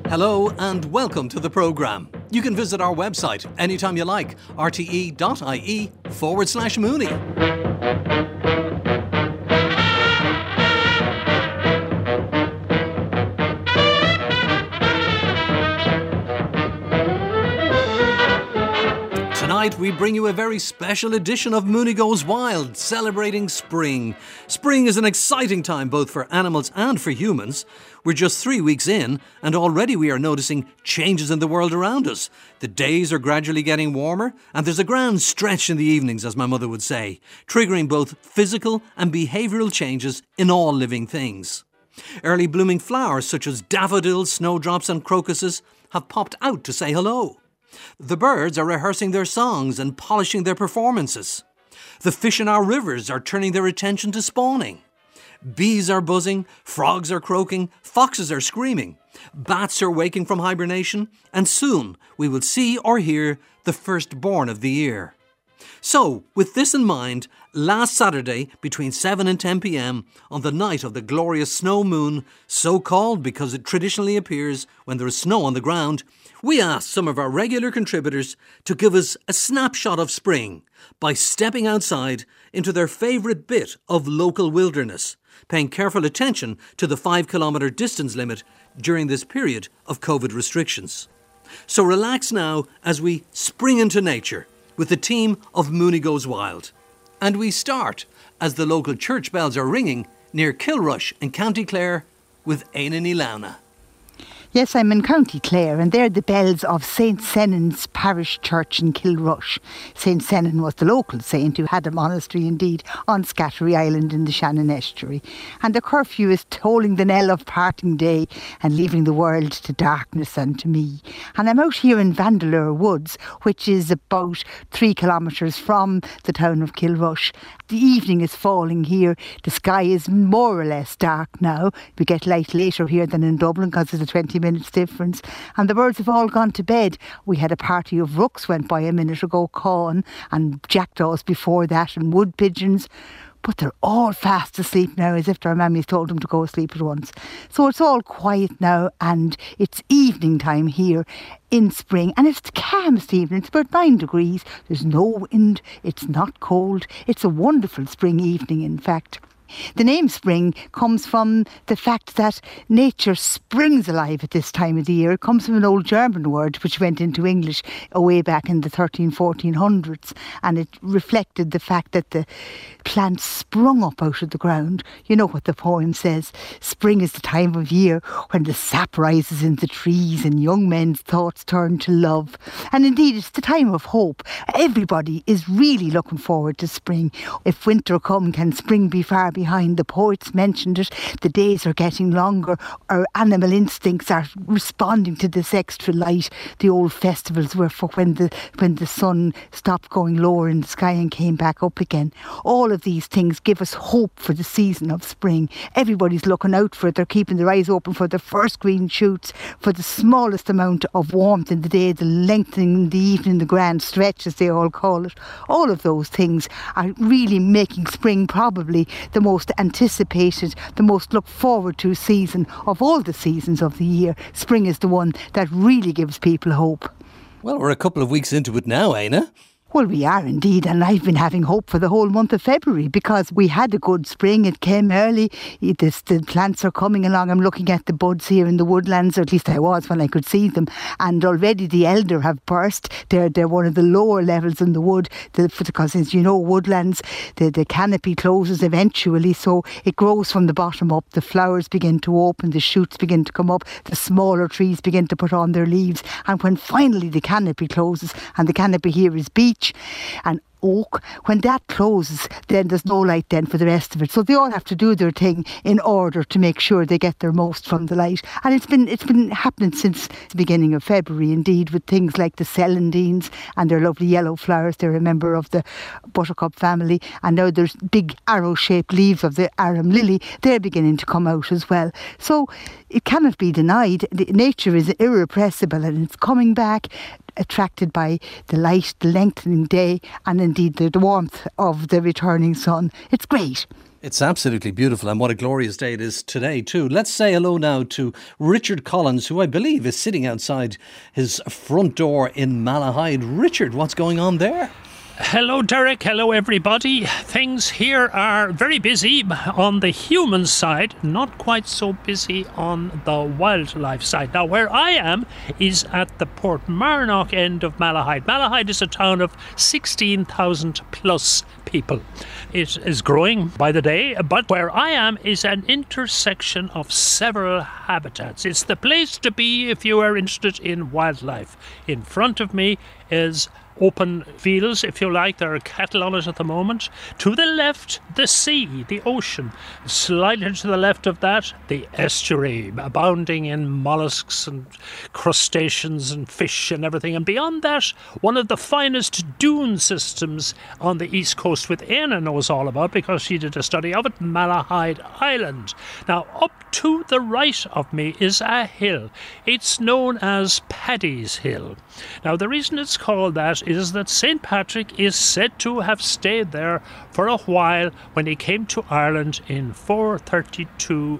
Hello and welcome to the programme. You can visit our website anytime you like, rte.ie/Mooney. Tonight we bring you a very special edition of Mooney Goes Wild, celebrating spring. Spring is an exciting time both for animals and for humans. We're just 3 weeks in and already we are noticing changes in the world around us. The days are gradually getting warmer and there's a grand stretch in the evenings, as my mother would say, triggering both physical and behavioural changes in all living things. Early blooming flowers such as daffodils, snowdrops and crocuses have popped out to say hello. The birds are rehearsing their songs and polishing their performances. The fish in our rivers are turning their attention to spawning. Bees are buzzing, frogs are croaking, foxes are screaming, bats are waking from hibernation, and soon we will see or hear the firstborn of the year. So, with this in mind, last Saturday between 7 and 10 p.m, on the night of the glorious snow moon, so called because it traditionally appears when there is snow on the ground, we asked some of our regular contributors to give us a snapshot of spring by stepping outside into their favourite bit of local wilderness, paying careful attention to the 5-kilometre distance limit during this period of COVID restrictions. So relax now as we spring into nature with the team of Mooney Goes Wild. And we start as the local church bells are ringing near Kilrush in County Clare with Éanna Ní Lamhna. Yes, I'm in County Clare and they're the bells of St Senan's Parish Church in Kilrush. St Senan was the local saint who had a monastery indeed on Scattery Island in the Shannon Estuary. And the curfew is tolling the knell of parting day and leaving the world to darkness and to me. And I'm out here in Vandeleur Woods, which is about 3 kilometres from the town of Kilrush. The evening is falling here. The sky is more or less dark now. We get light later here than in Dublin because there's a 20 minutes difference. And the birds have all gone to bed. We had a party of rooks went by a minute ago, cawn, and jackdaws before that, and wood pigeons. But they're all fast asleep now, as if their mammies told them to go asleep at once. So it's all quiet now, and it's evening time here in spring, and it's the calmest evening. It's about 9 degrees. There's no wind. It's not cold. It's a wonderful spring evening, in fact. The name spring comes from the fact that nature springs alive at this time of the year. It comes from an old German word which went into English way back in the 1400s, and it reflected the fact that the plants sprung up out of the ground. You know what the poem says, spring is the time of year when the sap rises in the trees and young men's thoughts turn to love. And indeed it's the time of hope. Everybody is really looking forward to spring. If winter come, can spring be far behind? The poets mentioned it. The days are getting longer. Our animal instincts are responding to this extra light. The old festivals were for when the sun stopped going lower in the sky and came back up again. All of these things give us hope for the season of spring. Everybody's looking out for it. They're keeping their eyes open for the first green shoots, for the smallest amount of warmth in the day, the lengthening in the evening, the grand stretch as they all call it. All of those things are really making spring probably the most anticipated, the most looked forward to season of all the seasons of the year. Spring is the one that really gives people hope. Well, we're a couple of weeks into it now, Éanna. Well, we are indeed, and I've been having hope for the whole month of February because we had a good spring. It came early. The plants are coming along. I'm looking at the buds here in the woodlands, or at least I was when I could see them, and already the elder have burst. They're one of the lower levels in the wood because, as you know, woodlands, the canopy closes eventually, so it grows from the bottom up. The flowers begin to open, the shoots begin to come up, the smaller trees begin to put on their leaves, and when finally the canopy closes, and the canopy here is beech and oak, when that closes, then there's no light then for the rest of it. So they all have to do their thing in order to make sure they get their most from the light. And it's been happening since the beginning of February, indeed, with things like the celandines and their lovely yellow flowers. They're a member of the buttercup family. And now there's big arrow-shaped leaves of the arum lily. They're beginning to come out as well. So it cannot be denied. Nature is irrepressible and it's coming back, attracted by the light, the lengthening day, and indeed the warmth of the returning sun. It's great. It's absolutely beautiful, and what a glorious day it is today too. Let's say hello now to Richard Collins, who I believe is sitting outside his front door in Malahide. Richard, what's going on there? Hello, Derek. Hello, everybody. Things here are very busy on the human side, not quite so busy on the wildlife side. Now, where I am is at the Portmarnock end of Malahide. Malahide is a town of 16,000 plus people. It is growing by the day, but where I am is an intersection of several habitats. It's the place to be if you are interested in wildlife. In front of me is open fields, if you like. There are cattle on it at the moment. To the left, the sea, the ocean. Slightly to the left of that, the estuary, abounding in molluscs and crustaceans and fish and everything. And beyond that, one of the finest dune systems on the east coast, which Anna knows all about because she did a study of it, Malahide Island. Now, up to the right of me is a hill. It's known as Paddy's Hill. Now, the reason it's called that is that St. Patrick is said to have stayed there for a while when he came to Ireland in 432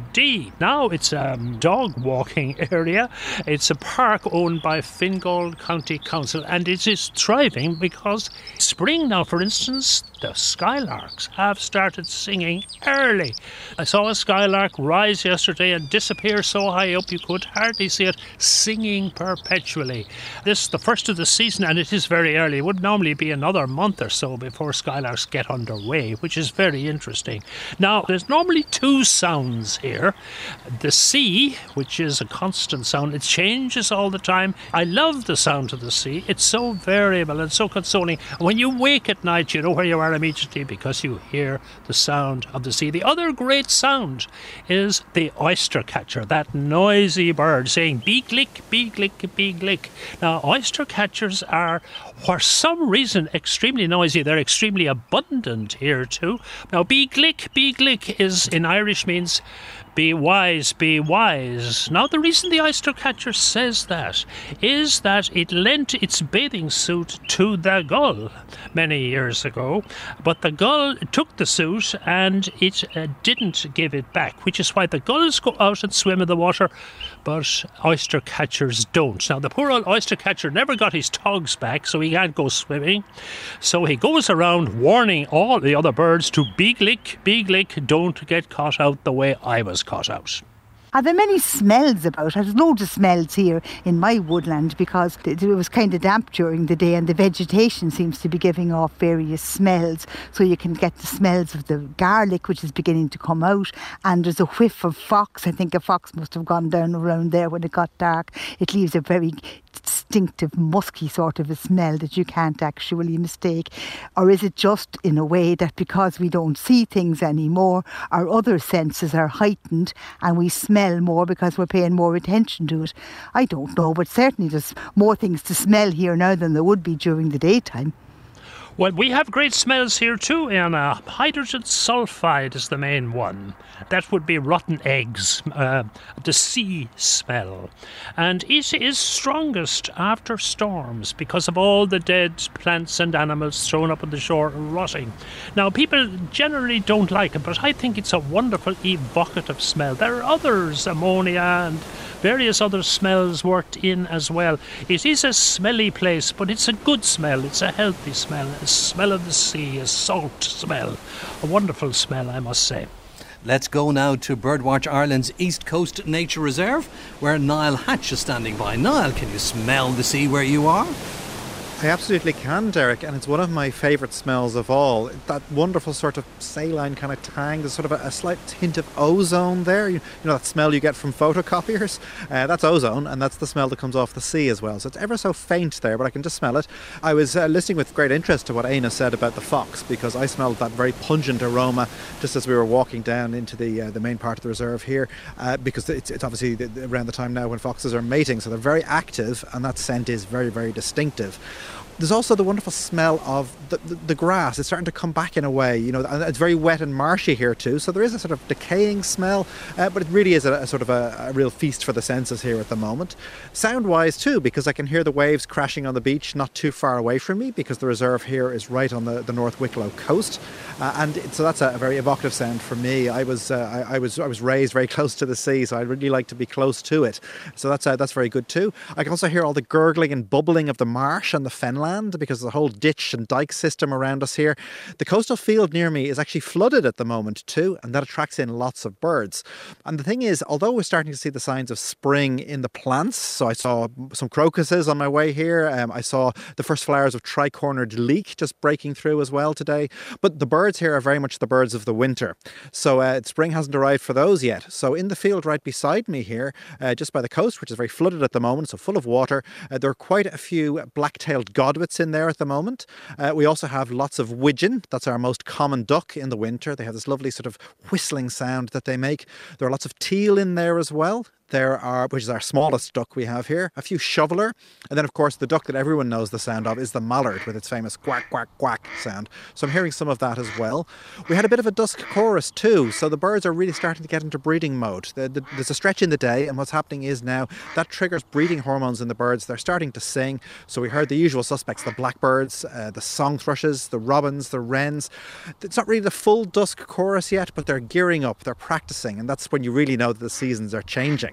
AD. Now it's a dog walking area. It's a park owned by Fingal County Council, and it is thriving because spring now, for instance, the skylarks have started singing early. I saw a skylark rise yesterday and disappear so high up you could hardly see it, singing perpetually. This is the first of the season, and it is very early. It would normally be another month or so before skylarks get underway, which is very interesting. Now, there's normally two sounds here. The sea, which is a constant sound, it changes all the time. I love the sound of the sea. It's so variable and so consoling. When you wake at night, you know where you are immediately because you hear the sound of the sea. The other great sound is the oyster catcher, that noisy bird saying beaglick, beaglick, beaglick. Now, oyster catchers are, for some reason, extremely noisy. They're extremely abundant here too. Now, beaglick, beaglick is in Irish means be wise, be wise. Now, the reason the oyster catcher says that is that it lent its bathing suit to the gull many years ago, but the gull took the suit and it didn't give it back, which is why the gulls go out and swim in the water, but oyster catchers don't. Now, the poor old oyster catcher never got his togs back, so he can't go swimming. So he goes around warning all the other birds to beaglick, beaglick, don't get caught out the way I was caught out. Are there many smells about? There's loads of smells here in my woodland because it was kind of damp during the day and the vegetation seems to be giving off various smells. So you can get the smells of the garlic, which is beginning to come out, and there's a whiff of fox. I think a fox must have gone down around there when it got dark. It leaves a very distinctive, musky sort of a smell that you can't actually mistake. Or is it just in a way that because we don't see things anymore, our other senses are heightened and we smell more because we're paying more attention to it? I don't know, but certainly there's more things to smell here now than there would be during the daytime. Well, we have great smells here too, Anna. Hydrogen sulfide is the main one. That would be rotten eggs, the sea smell. And it is strongest after storms because of all the dead plants and animals thrown up on the shore rotting. Now, people generally don't like it, but I think it's a wonderful evocative smell. There are others, ammonia and various other smells worked in as well. It is a smelly place, but it's a good smell. It's a healthy smell. A smell of the sea, a salt smell. A wonderful smell, I must say. Let's go now to Birdwatch Ireland's East Coast Nature Reserve, where Niall Hatch is standing by. Niall, can you smell the sea where you are? I absolutely can, Derek, and it's one of my favourite smells of all. That wonderful sort of saline kind of tang. There's sort of a slight hint of ozone there. You know that smell you get from photocopiers? That's ozone, and that's the smell that comes off the sea as well. So it's ever so faint there, but I can just smell it. I was listening with great interest to what Aina said about the fox, because I smelled that very pungent aroma just as we were walking down into the main part of the reserve here, because it's obviously around the time now when foxes are mating, so they're very active, and that scent is very, very distinctive. There's also the wonderful smell of the grass. It's starting to come back in a way, and it's very wet and marshy here too, so there is a sort of decaying smell, but it really is a sort of a real feast for the senses here at the moment. Sound-wise too, because I can hear the waves crashing on the beach not too far away from me, because the reserve here is right on the North Wicklow coast, and so that's a very evocative sound for me. I was raised very close to the sea, so I really like to be close to it, so that's very good too. I can also hear all the gurgling and bubbling of the marsh and the fenland, because the whole ditch and dike system around us here. The coastal field near me is actually flooded at the moment too, and that attracts in lots of birds. And the thing is, although we're starting to see the signs of spring in the plants, so I saw some crocuses on my way here, I saw the first flowers of tri-cornered leek just breaking through as well today, but the birds here are very much the birds of the winter. So spring hasn't arrived for those yet. So in the field right beside me here, just by the coast, which is very flooded at the moment, so full of water, there are quite a few black-tailed godwits in there at the moment. We also have lots of widgeon. That's our most common duck in the winter. They have this lovely sort of whistling sound that they make. There are lots of teal in there as well. Which is our smallest duck we have here, a few shoveler, and then of course the duck that everyone knows the sound of is the mallard with its famous quack, quack, quack sound. So I'm hearing some of that as well. We had a bit of a dusk chorus too, so the birds are really starting to get into breeding mode. There's a stretch in the day, and what's happening is now that triggers breeding hormones in the birds. They're starting to sing. So we heard the usual suspects, the blackbirds, the song thrushes, the robins, the wrens. It's not really the full dusk chorus yet, but they're gearing up, they're practicing, and that's when you really know that the seasons are changing.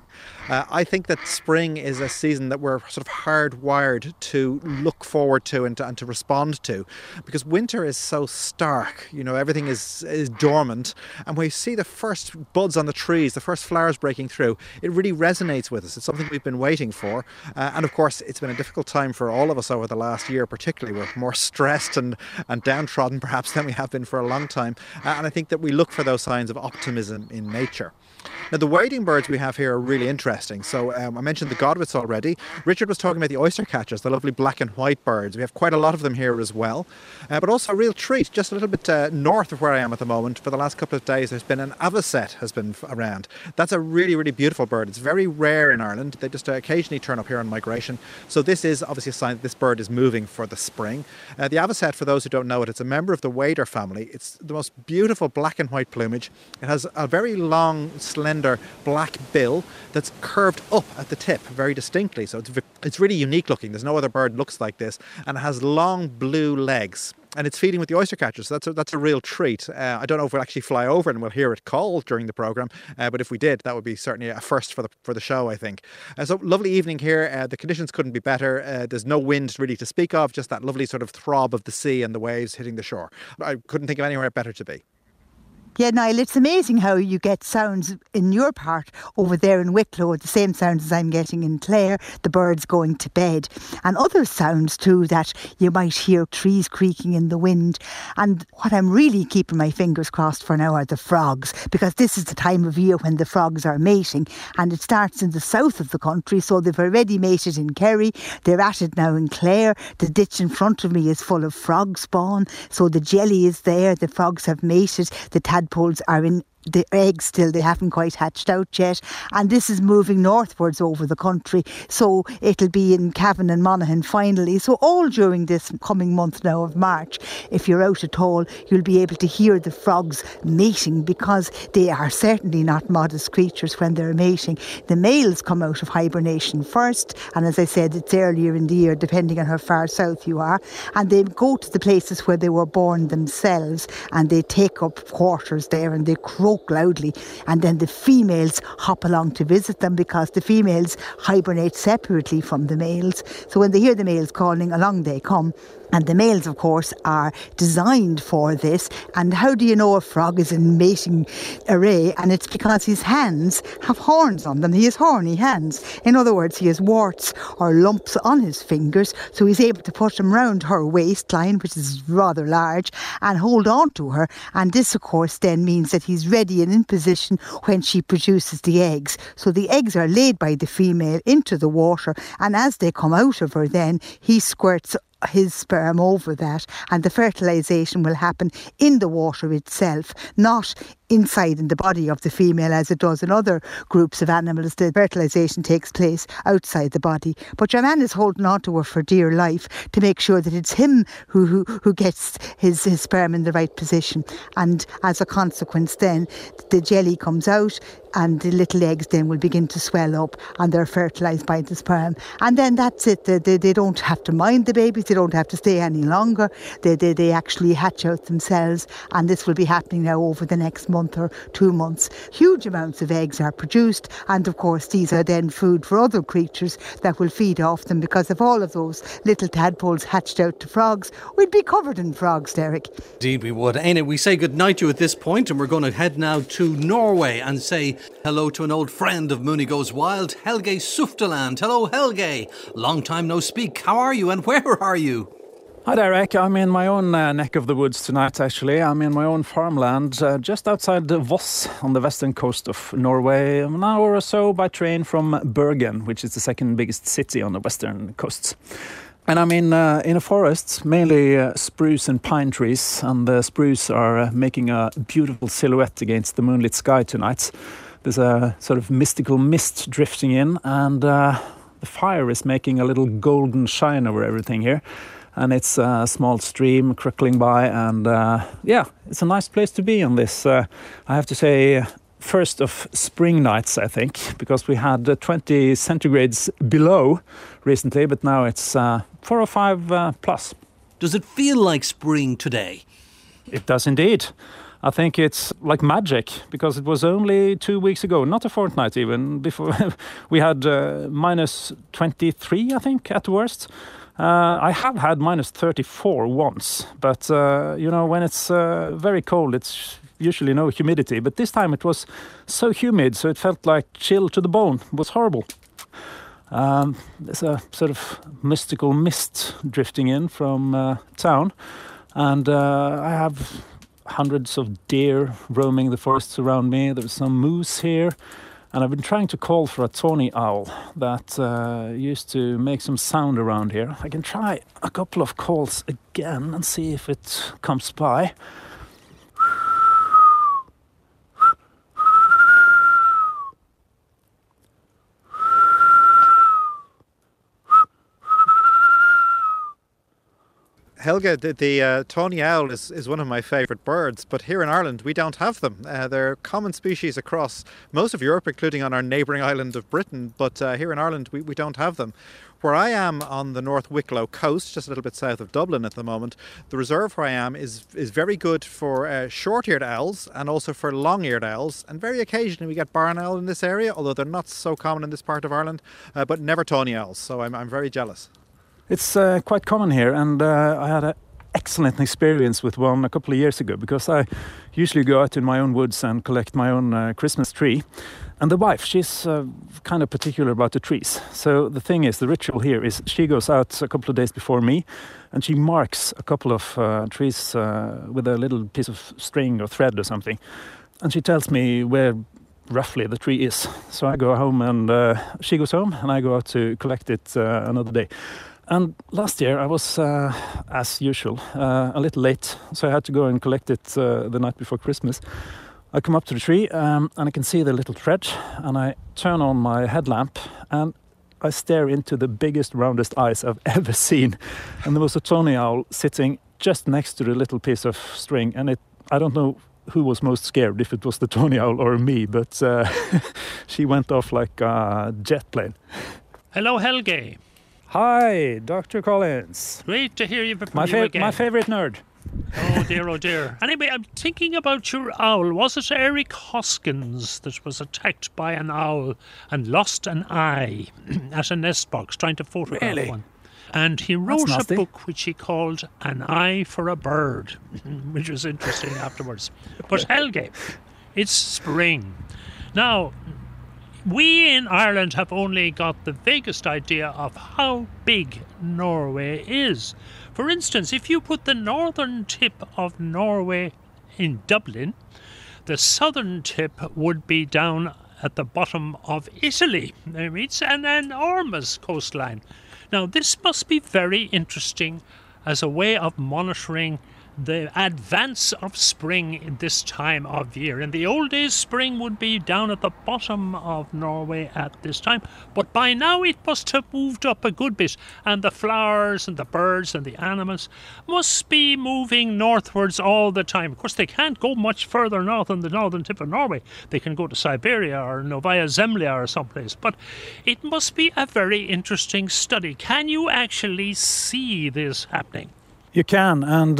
I think that spring is a season that we're sort of hardwired to look forward to and to respond to, because winter is so stark. Everything is dormant, and when you see the first buds on the trees, the first flowers breaking through, it really resonates with us. It's something we've been waiting for, and of course it's been a difficult time for all of us over the last year. Particularly, we're more stressed and downtrodden perhaps than we have been for a long time, and I think that we look for those signs of optimism in nature. Now, the wading birds we have here are really interesting. So I mentioned the godwits already. Richard was talking about the oyster catchers, the lovely black and white birds. We have quite a lot of them here as well. But also a real treat, just a little bit north of where I am at the moment. For the last couple of days, there's been an avocet has been around. That's a really, really beautiful bird. It's very rare in Ireland. They just occasionally turn up here on migration. So this is obviously a sign that this bird is moving for the spring. The avocet, for those who don't know it, it's a member of the wader family. It's the most beautiful black and white plumage. It has a very long, slender black bill that's curved up at the tip very distinctly, so it's really unique looking. There's no other bird looks like this, and it has long blue legs, and it's feeding with the oyster catchers, so that's a real treat. I don't know if we'll actually fly over and we'll hear it call during the programme, but if we did, that would be certainly a first for the show, I think. So lovely evening here. The conditions couldn't be better. There's no wind really to speak of, just that lovely sort of throb of the sea and the waves hitting the shore. I couldn't think of anywhere better to be. Yeah, Niall, it's amazing how you get sounds in your part over there in Wicklow, the same sounds as I'm getting in Clare, the birds going to bed, and other sounds too that you might hear, trees creaking in the wind. And what I'm really keeping my fingers crossed for now are the frogs, because this is the time of year when the frogs are mating, and it starts in the south of the country, so they've already mated in Kerry, they're at it now in Clare. The ditch in front of me is full of frog spawn, so the jelly is there, the frogs have mated, the tadpoles are in the eggs still, they haven't quite hatched out yet, and this is moving northwards over the country, so it'll be in Cavan and Monaghan finally. So all during this coming month now of March, if you're out at all, you'll be able to hear the frogs mating, because they are certainly not modest creatures when they're mating. The males come out of hibernation first, and as I said, it's earlier in the year depending on how far south you are, and they go to the places where they were born themselves, and they take up quarters there and they croak loudly, and then the females hop along to visit them, because the females hibernate separately from the males. So when they hear the males calling, along they come. And the males, of course, are designed for this. And how do you know a frog is in mating array? And it's because his hands have horns on them. He has horny hands. In other words, he has warts or lumps on his fingers, so he's able to put them round her waistline, which is rather large, and hold on to her. And this, of course, then means that he's ready and in position when she produces the eggs. So the eggs are laid by the female into the water, and as they come out of her, then he squirts his sperm over that, and the fertilisation will happen in the water itself, not inside in the body of the female, as it does in other groups of animals. The fertilisation takes place outside the body. But your man is holding on to her for dear life to make sure that it's him who gets his sperm in the right position. And as a consequence then, the jelly comes out and the little eggs then will begin to swell up and they're fertilised by the sperm. And then that's it. They don't have to mind the babies. They don't have to stay any longer. They actually hatch out themselves. And this will be happening now over the next month or 2 months. Huge amounts of eggs are produced. And of course, these are then food for other creatures that will feed off them, because if all of those little tadpoles hatched out to frogs, we'd be covered in frogs, Derek. Indeed we would. Anyway, we say goodnight to you at this point, and we're going to head now to Norway and say hello to an old friend of Mooney Goes Wild, Helge Sufteland. Hello, Helge. Long time no speak. How are you and where are you? Hi Derek, I'm in my own neck of the woods tonight actually. I'm in my own farmland just outside Voss on the western coast of Norway, an hour or so by train from Bergen, which is the second biggest city on the western coast. And I'm in a forest, mainly spruce and pine trees, and the spruce are making a beautiful silhouette against the moonlit sky tonight. There's a sort of mystical mist drifting in, and the fire is making a little golden shine over everything here. And it's a small stream trickling by, and it's a nice place to be on this, I have to say, first of spring nights, I think, because we had 20 centigrades below recently, but now it's 4 or 5 plus. Does it feel like spring today? It does indeed. I think it's like magic, because it was only 2 weeks ago, not a fortnight even, before we had minus 23, I think, at the worst. I have had minus 34 once, but, when it's very cold, it's usually no humidity. But this time it was so humid, so it felt like chill to the bone. It was horrible. There's a sort of mystical mist drifting in from town, and I have hundreds of deer roaming the forests around me. There's some moose here. And I've been trying to call for a tawny owl that used to make some sound around here. I can try a couple of calls again and see if it comes by. Helge, the tawny owl is one of my favourite birds, but here in Ireland we don't have them. They're common species across most of Europe, including on our neighbouring island of Britain, but here in Ireland we don't have them. Where I am on the North Wicklow coast, just a little bit south of Dublin at the moment, the reserve where I am is very good for short-eared owls and also for long-eared owls, and very occasionally we get barn owl in this area, although they're not so common in this part of Ireland, but never tawny owls, so I'm very jealous. It's quite common here, and I had an excellent experience with one a couple of years ago, because I usually go out in my own woods and collect my own Christmas tree. And the wife, she's kind of particular about the trees. So the thing is, the ritual here is she goes out a couple of days before me, and she marks a couple of trees with a little piece of string or thread or something. And she tells me where roughly the tree is. So I go home, and she goes home, and I go out to collect it another day. And last year I was, as usual, a little late, so I had to go and collect it the night before Christmas. I come up to the tree and I can see the little thread, and I turn on my headlamp and I stare into the biggest, roundest eyes I've ever seen. And there was a tawny owl sitting just next to the little piece of string, and I don't know who was most scared, if it was the tawny owl or me, but she went off like a jet plane. Hello, Helge. Hi, Dr. Collins. Great to hear you again. My favourite nerd. Oh dear, oh dear. Anyway, I'm thinking about your owl. Was it Eric Hoskins that was attacked by an owl and lost an eye at a nest box trying to photograph one? And he wrote a book which he called An Eye for a Bird, which was interesting afterwards. But Helge, it's spring. Now, we in Ireland have only got the vaguest idea of how big Norway is. For instance, if you put the northern tip of Norway in Dublin, the southern tip would be down at the bottom of Italy. It's an enormous coastline. Now, this must be very interesting as a way of monitoring the advance of spring this time of year. In the old days, spring would be down at the bottom of Norway at this time, but by now it must have moved up a good bit, and the flowers and the birds and the animals must be moving northwards all the time. Of course, they can't go much further north than the northern tip of Norway. They can go to Siberia or Novaya Zemlya or someplace, but it must be a very interesting study. Can you actually see this happening? You can, and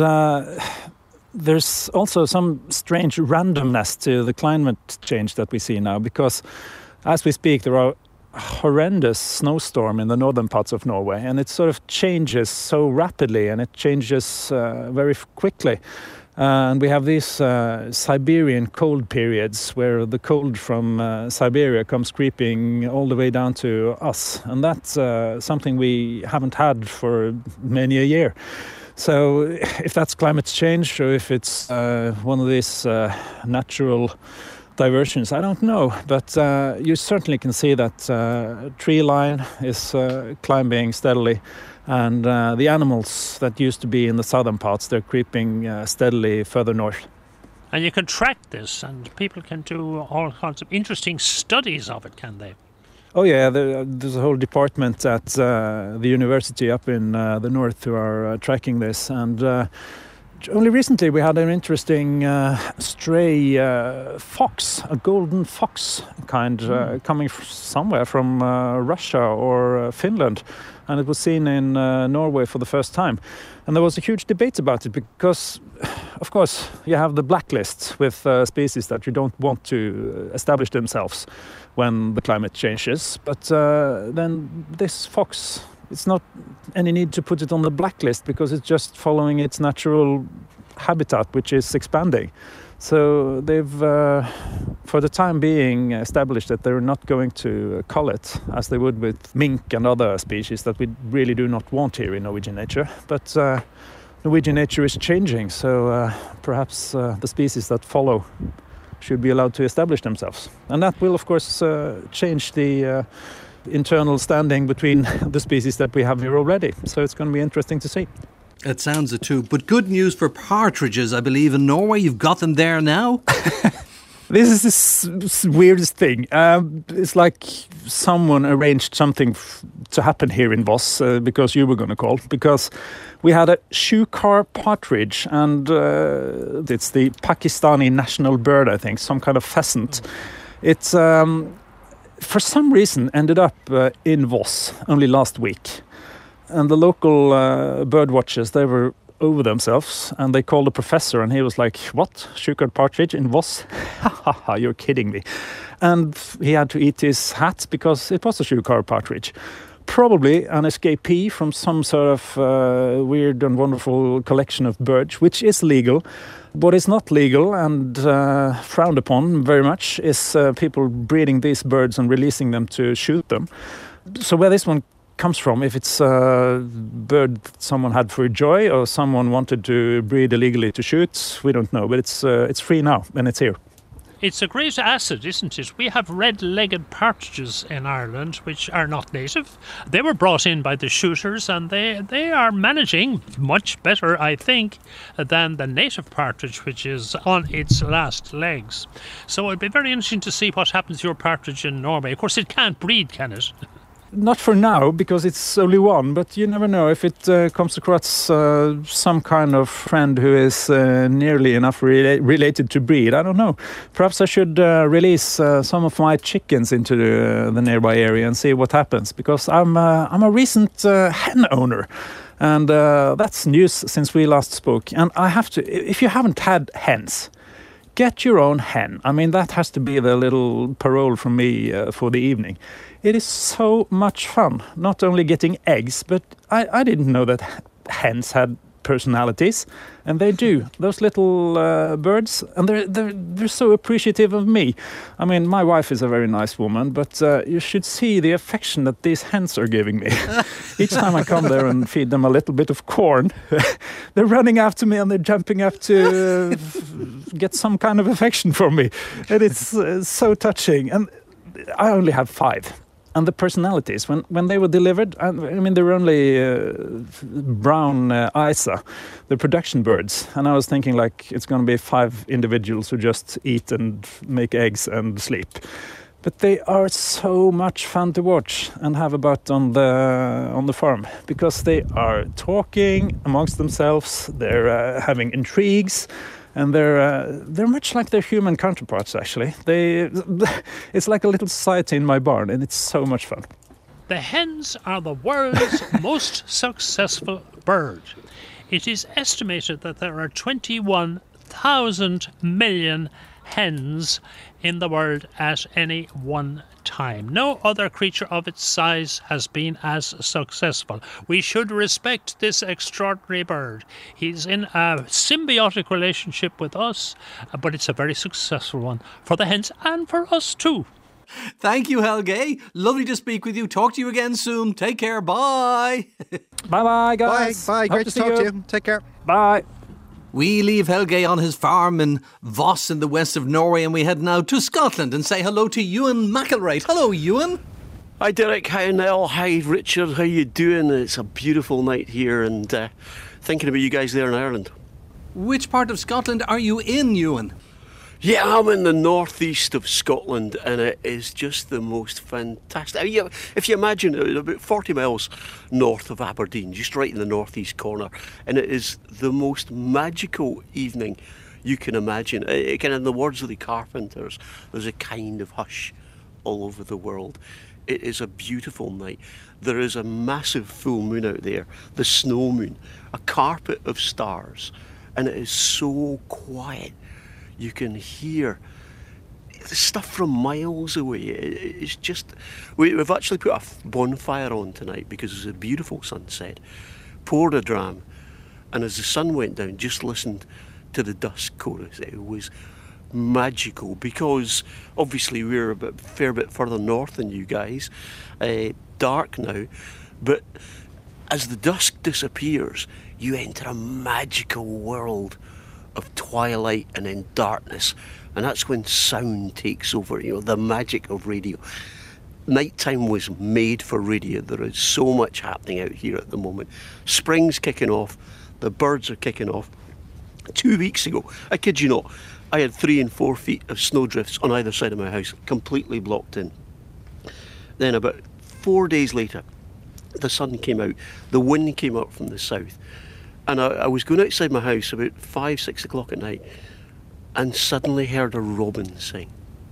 there's also some strange randomness to the climate change that we see now, because as we speak there are horrendous snowstorm in the northern parts of Norway, and it sort of changes so rapidly, and it changes very quickly. And we have these Siberian cold periods where the cold from Siberia comes creeping all the way down to us, and that's something we haven't had for many a year. So if that's climate change or if it's one of these natural diversions, I don't know. But you certainly can see that tree line is climbing steadily, and the animals that used to be in the southern parts, they're creeping steadily further north. And you can track this, and people can do all kinds of interesting studies of it, can they? Oh yeah, there's a whole department at the university up in the north who are tracking this, and only recently we had an interesting stray fox, a golden fox kind, coming somewhere from Russia or Finland, and it was seen in Norway for the first time. And there was a huge debate about it because, of course, you have the blacklist with species that you don't want to establish themselves when the climate changes. But then this fox, it's not any need to put it on the blacklist because it's just following its natural habitat, which is expanding. So they've, for the time being, established that they're not going to cull it as they would with mink and other species that we really do not want here in Norwegian nature. But Norwegian nature is changing, so perhaps the species that follow should be allowed to establish themselves. And that will, of course, change the internal standing between the species that we have here already. So it's going to be interesting to see. It sounds it too. But good news for partridges, I believe, in Norway. You've got them there now. This is the weirdest thing. It's like someone arranged something to happen here in Voss because you were going to call. Because we had a shukar partridge, and it's the Pakistani national bird, I think, some kind of pheasant. It's, for some reason, ended up in Voss only last week. And the local bird watchers, they were over themselves, and they called the professor, and he was like, "What? Shukar partridge in Voss? You're kidding me." And he had to eat his hat because it was a shukar partridge. Probably an escapee from some sort of weird and wonderful collection of birds, which is legal. What is not legal and frowned upon very much is people breeding these birds and releasing them to shoot them. So where this one comes from, if it's a bird someone had for joy or someone wanted to breed illegally to shoot, we don't know, but it's free now and it's here. It's a great asset, isn't it? We have red-legged partridges in Ireland, which are not native. They were brought in by the shooters, and they are managing much better, I think, than the native partridge, which is on its last legs. So it'd be very interesting to see what happens to your partridge in Norway. Of course, it can't breed, can it? Not for now, because it's only one, but you never know if it comes across some kind of friend who is nearly enough related to breed. I don't know. Perhaps I should release some of my chickens into the nearby area and see what happens, because I'm a recent hen owner. And that's news since we last spoke. And I have to, if you haven't had hens, get your own hen. I mean, that has to be the little parole from me for the evening. It is so much fun, not only getting eggs, but I didn't know that hens had personalities, and they do. Those little birds, and they're so appreciative of me. I mean, my wife is a very nice woman, but you should see the affection that these hens are giving me. Each time I come there and feed them a little bit of corn, they're running after me and they're jumping up to get some kind of affection from me. And it's so touching. And I only have 5. And the personalities, when they were delivered, I mean, they were only brown Isa, the production birds. And I was thinking, like, it's going to be 5 individuals who just eat and make eggs and sleep. But they are so much fun to watch and have about on the farm, because they are talking amongst themselves, they're having intrigues, and they're much like their human counterparts, actually. It's like a little society in my barn, and it's so much fun. The hens are the world's most successful bird. It is estimated that there are 21,000 million hens in the world at any one time. No other creature of its size has been as successful. We should respect this extraordinary bird. He's in a symbiotic relationship with us, but it's a very successful one for the hens and for us too. Thank you, Helge. Lovely to speak with you. Talk to you again soon. Take care. Bye. Bye-bye, guys. Bye. Great to talk to you. Take care. Bye. We leave Helge on his farm in Voss in the west of Norway, and we head now to Scotland and say hello to Ewan McElwright. Hello, Ewan. Hi, Derek. Hi, Nell. Hi, Richard. How you doing? It's a beautiful night here, and thinking about you guys there in Ireland. Which part of Scotland are you in, Ewan? Yeah, I'm in the northeast of Scotland, and it is just the most fantastic. If you imagine, about 40 miles north of Aberdeen, just right in the northeast corner, and it is the most magical evening you can imagine. Kind of in the words of the Carpenters, there's a kind of hush all over the world. It is a beautiful night. There is a massive full moon out there, the snow moon, a carpet of stars, and it is so quiet. You can hear the stuff from miles away. It's just... We've actually put a bonfire on tonight because it's a beautiful sunset. Poured a dram, and as the sun went down, just listened to the dusk chorus. It was magical because obviously we're a fair bit further north than you guys. Dark now, but as the dusk disappears, you enter a magical world of twilight and then darkness, and that's when sound takes over, the magic of radio. Nighttime was made for radio. There is so much happening out here at the moment. Spring's kicking off, the birds are kicking off. 2 weeks ago, I kid you not, I had 3 and 4 feet of snowdrifts on either side of my house, completely blocked in. Then about 4 days later, the sun came out, the wind came up from the south, and I was going outside my house about 5, 6 o'clock at night, and suddenly heard a robin sing.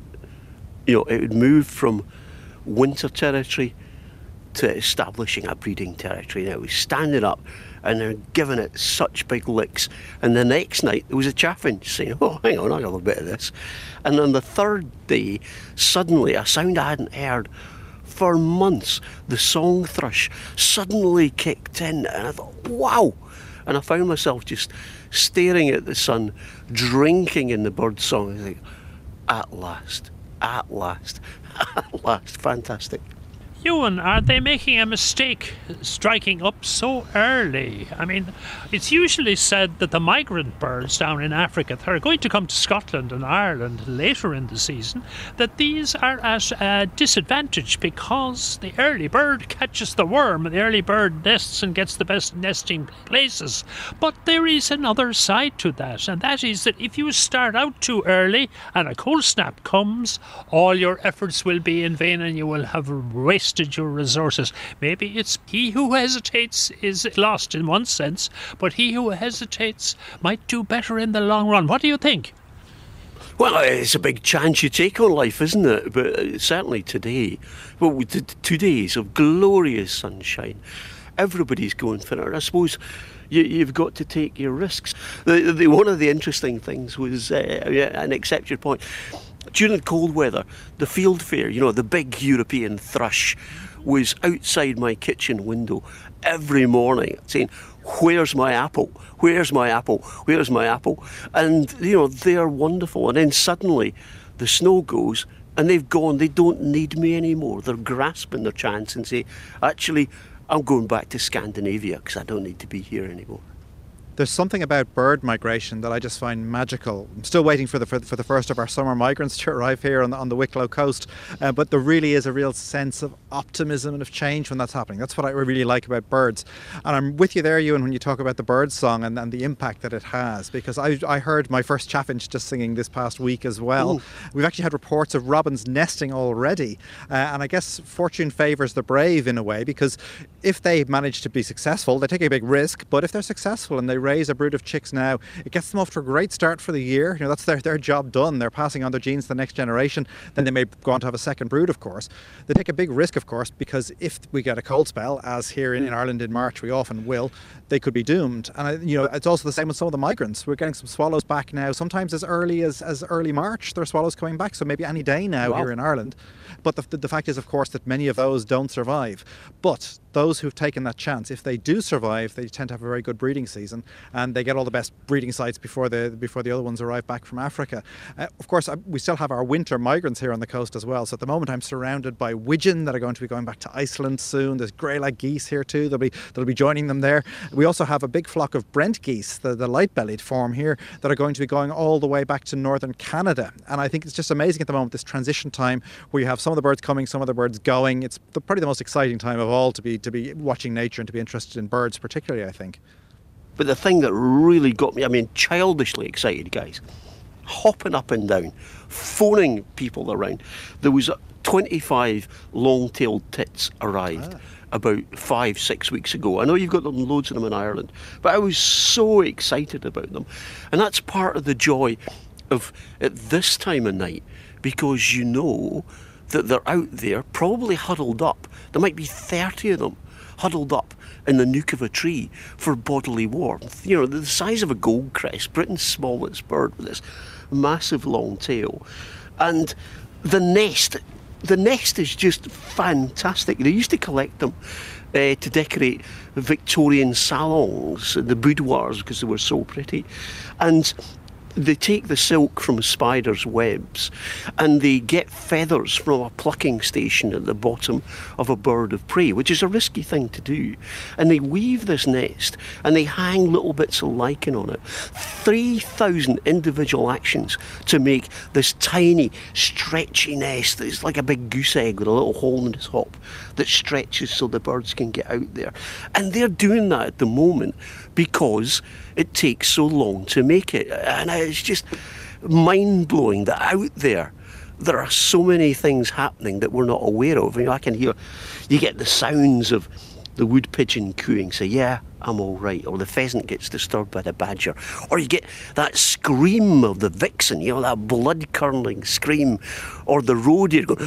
It had moved from winter territory to establishing a breeding territory. Now it was standing up, and they're giving it such big licks. And the next night there was a chaffinch saying, "Oh, hang on, I'll have a bit of this." And on the third day, suddenly a sound I hadn't heard for months, the song thrush, suddenly kicked in, and I thought, wow. And I found myself just staring at the sun, drinking in the bird song. I was like, at last, at last, at last, fantastic. Ewan, are they making a mistake striking up so early? I mean, it's usually said that the migrant birds down in Africa that are going to come to Scotland and Ireland later in the season, that these are at a disadvantage because the early bird catches the worm, the early bird nests and gets the best nesting places. But there is another side to that, and that is that if you start out too early and a cold snap comes, all your efforts will be in vain and you will have wasted your resources. Maybe it's he who hesitates is lost in one sense, but he who hesitates might do better in the long run. What do you think? Well, it's a big chance you take on life, isn't it? But certainly today, with 2 days of glorious sunshine, everybody's going for it. I suppose you've got to take your risks. One of the interesting things was, and accept your point, during the cold weather, the field fair, the big European thrush, was outside my kitchen window every morning saying, "Where's my apple? Where's my apple? Where's my apple?" And, they're wonderful. And then suddenly the snow goes and they've gone. They don't need me anymore. They're grasping their chance and say, actually, I'm going back to Scandinavia because I don't need to be here anymore. There's something about bird migration that I just find magical. I'm still waiting for the first of our summer migrants to arrive here on the Wicklow coast, but there really is a real sense of optimism and of change when that's happening. That's what I really like about birds. And I'm with you there, Ewan, when you talk about the bird song and the impact that it has, because I heard my first chaffinch just singing this past week as well. Ooh. We've actually had reports of robins nesting already, and I guess fortune favours the brave in a way, because if they manage to be successful, they take a big risk, but if they're successful and they raise a brood of chicks now, it gets them off to a great start for the year. That's their job done. They're passing on their genes to the next generation. Then they may go on to have a second brood, of course. They take a big risk, of course, because if we get a cold spell, as here in Ireland in March we often will, they could be doomed. And it's also the same with some of the migrants. We're getting some swallows back now, sometimes as early as early March. There are swallows coming back, so maybe any day now. Wow. Here in Ireland. But the fact is, of course, that many of those don't survive. But those who've taken that chance, if they do survive, they tend to have a very good breeding season, and they get all the best breeding sites before the other ones arrive back from Africa. Of course, we still have our winter migrants here on the coast as well. So at the moment, I'm surrounded by widgeon that are going to be going back to Iceland soon. There's grey-lag geese here too. They'll be joining them there. We also have a big flock of Brent geese, the light-bellied form here, that are going to be going all the way back to northern Canada. And I think it's just amazing at the moment, this transition time where you have some of the birds coming, some of the birds going. It's probably the most exciting time of all to be watching nature and to be interested in birds particularly, I think. But the thing that really got me, childishly excited, guys, hopping up and down, phoning people around. There was 25 long-tailed tits arrived about 5-6 weeks ago. I know you've got loads of them in Ireland, but I was so excited about them. And that's part of the joy of at this time of night, because you know that they're out there, probably huddled up. There might be 30 of them huddled up in the nook of a tree for bodily warmth. The size of a goldcrest, Britain's smallest bird with this massive long tail. And the nest is just fantastic. They used to collect them to decorate Victorian salons, the boudoirs, because they were so pretty. And they take the silk from spiders' webs and they get feathers from a plucking station at the bottom of a bird of prey, which is a risky thing to do. And they weave this nest and they hang little bits of lichen on it. 3,000 individual actions to make this tiny, stretchy nest that's like a big goose egg with a little hole in the top that stretches so the birds can get out there. And they're doing that at the moment because it takes so long to make it. And it's just mind-blowing that out there are so many things happening that we're not aware of. I can hear, you get the sounds of the wood pigeon cooing, say, yeah, I'm all right. Or the pheasant gets disturbed by the badger. Or you get that scream of the vixen, that blood-curdling scream. Or the roe deer going,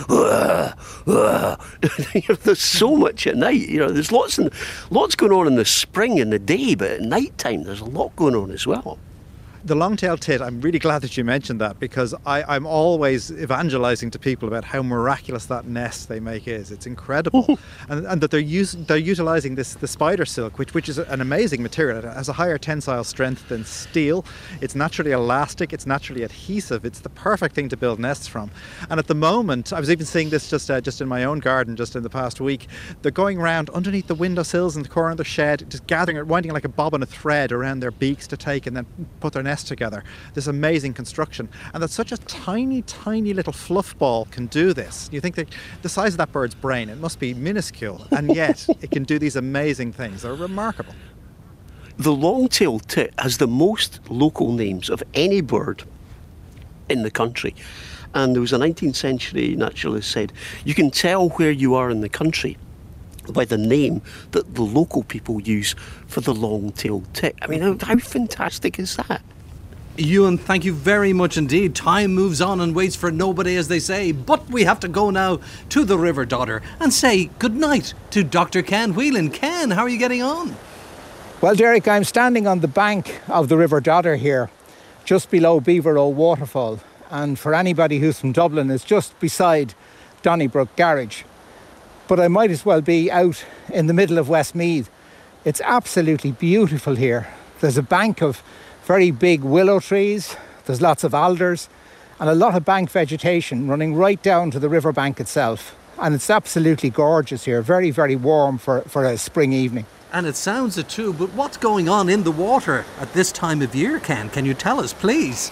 there's so much at night. There's lots going on in the spring and the day, but at night time there's a lot going on as well. The long-tailed tit, I'm really glad that you mentioned that, because I'm always evangelising to people about how miraculous that nest they make is. It's incredible. and that they're utilising the spider silk, which is an amazing material. It has a higher tensile strength than steel. It's naturally elastic. It's naturally adhesive. It's the perfect thing to build nests from. And at the moment, I was even seeing this just in my own garden just in the past week. They're going around underneath the windowsills in the corner of the shed, just gathering it, winding like a bob on a thread around their beaks to take and then put their nest together. This amazing construction, and that such a tiny little fluff ball can do this. You think that the size of that bird's brain, it must be minuscule, and yet it can do these amazing things. They're remarkable. The long-tailed tit has the most local names of any bird in the country, and there was a 19th century naturalist said you can tell where you are in the country by the name that the local people use for the long-tailed tit. How fantastic is that? Ewan, thank you very much indeed. Time moves on and waits for nobody, as they say. But we have to go now to the River Dodder and say goodnight to Dr. Ken Whelan. Ken, how are you getting on? Well, Derek, I'm standing on the bank of the River Dodder here, just below Beaverrow Waterfall. And for anybody who's from Dublin, it's just beside Donnybrook Garage. But I might as well be out in the middle of Westmeath. It's absolutely beautiful here. There's a bank of very big willow trees, there's lots of alders, and a lot of bank vegetation running right down to the riverbank itself. And it's absolutely gorgeous here, very, very warm for a spring evening. And it sounds it too, but what's going on in the water at this time of year, Ken? Can you tell us, please?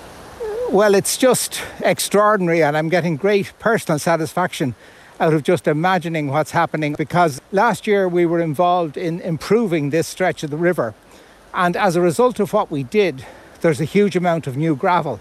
Well, it's just extraordinary, and I'm getting great personal satisfaction out of just imagining what's happening, because last year we were involved in improving this stretch of the river, and as a result of what we did, there's a huge amount of new gravel.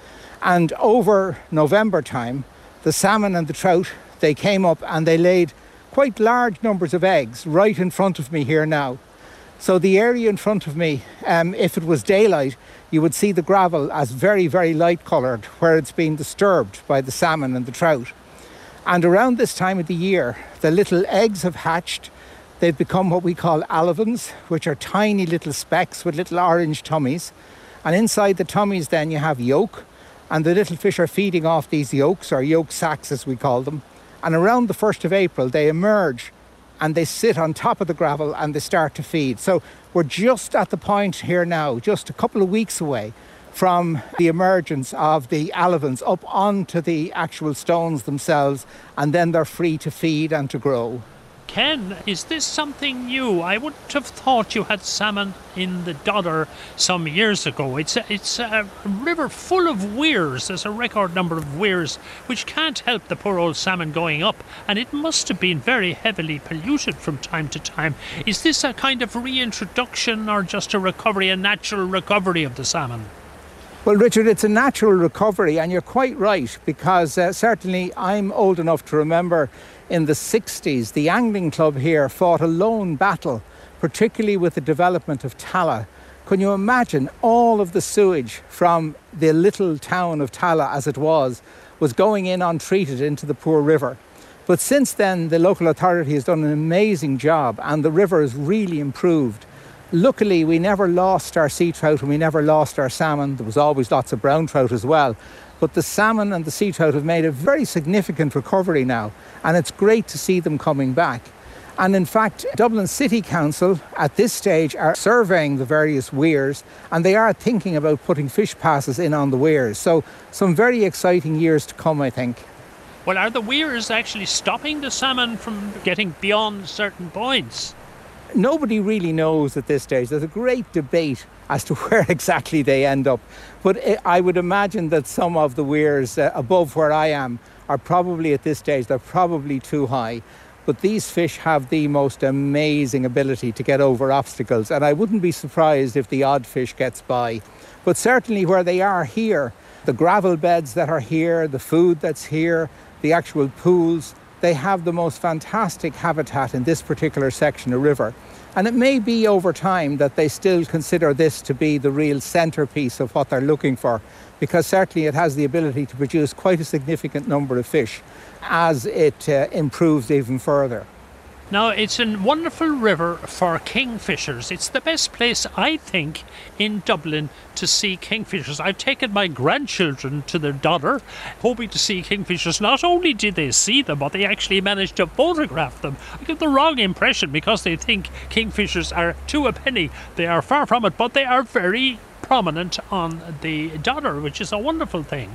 And over November time, the salmon and the trout, they came up and they laid quite large numbers of eggs right in front of me here now. So the area in front of me, if it was daylight, you would see the gravel as very, very light coloured where it's been disturbed by the salmon and the trout. And around this time of the year, the little eggs have hatched. They've become what we call alevins, which are tiny little specks with little orange tummies. And inside the tummies then you have yolk, and the little fish are feeding off these yolks, or yolk sacs as we call them. And around the 1st of April, they emerge and they sit on top of the gravel and they start to feed. So we're just at the point here now, just a couple of weeks away from the emergence of the alevins up onto the actual stones themselves, and then they're free to feed and to grow. Ken, is this something new? I wouldn't have thought you had salmon in the Dodder some years ago. It's a river full of weirs. There's a record number of weirs, which can't help the poor old salmon going up, and it must have been very heavily polluted from time to time. Is this a kind of reintroduction or just a recovery, a natural recovery of the salmon? Well, Richard, it's a natural recovery, and you're quite right, because certainly I'm old enough to remember in the 60s, the angling club here fought a lone battle, particularly with the development of Tallaght. Can you imagine all of the sewage from the little town of Tallaght as it was going in untreated into the poor river? But since then, the local authority has done an amazing job, and the river has really improved. Luckily, we never lost our sea trout and we never lost our salmon. There was always lots of brown trout as well. But the salmon and the sea trout have made a very significant recovery now, and it's great to see them coming back. And in fact, Dublin City Council at this stage are surveying the various weirs, and they are thinking about putting fish passes in on the weirs. So some very exciting years to come, I think. Well, are the weirs actually stopping the salmon from getting beyond certain points? Nobody really knows at this stage. There's a great debate as to where exactly they end up. But I would imagine that some of the weirs above where I am are probably at this stage, they're probably too high. But these fish have the most amazing ability to get over obstacles, and I wouldn't be surprised if the odd fish gets by. But certainly where they are here, the gravel beds that are here, the food that's here, the actual pools, they have the most fantastic habitat in this particular section of river. And it may be over time that they still consider this to be the real centrepiece of what they're looking for, because certainly it has the ability to produce quite a significant number of fish as it improves even further. Now, it's a wonderful river for kingfishers. It's the best place, I think, in Dublin to see kingfishers. I've taken my grandchildren to the Dodder, hoping to see kingfishers. Not only did they see them, but they actually managed to photograph them. I get the wrong impression because they think kingfishers are two a penny. They are far from it, but they are very prominent on the Dodder, which is a wonderful thing.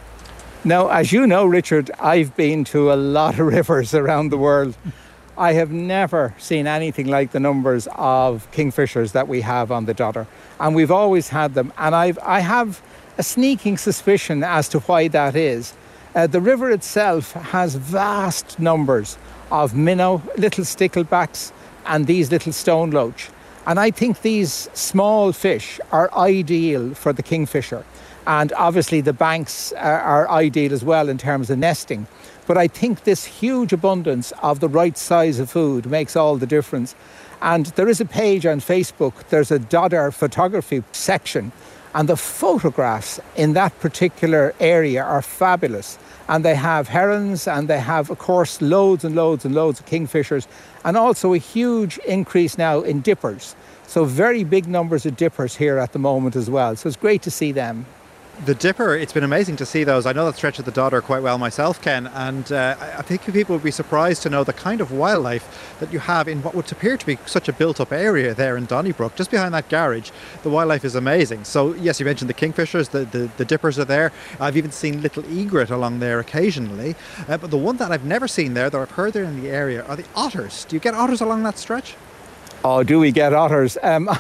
Now, as you know, Richard, I've been to a lot of rivers around the world. I have never seen anything like the numbers of kingfishers that we have on the Dodder, and we've always had them. And I have a sneaking suspicion as to why that is. The river itself has vast numbers of minnow, little sticklebacks, and these little stone loach. And I think these small fish are ideal for the kingfisher. And obviously the banks are ideal as well in terms of nesting. But I think this huge abundance of the right size of food makes all the difference. And there is a page on Facebook, there's a Dodder photography section, and the photographs in that particular area are fabulous. And they have herons, and they have, of course, loads and loads and loads of kingfishers, and also a huge increase now in dippers. So very big numbers of dippers here at the moment as well. So it's great to see them. The dipper, it's been amazing to see those. I know that stretch of the Dodder quite well myself, Ken, and I think people would be surprised to know the kind of wildlife that you have in what would appear to be such a built-up area there in Donnybrook. Just behind that garage, the wildlife is amazing. So, yes, you mentioned the kingfishers, the dippers are there. I've even seen little egret along there occasionally. But the one that I've never seen there, though I've heard they're in the area, are the otters. Do you get otters along that stretch? Oh, do we get otters?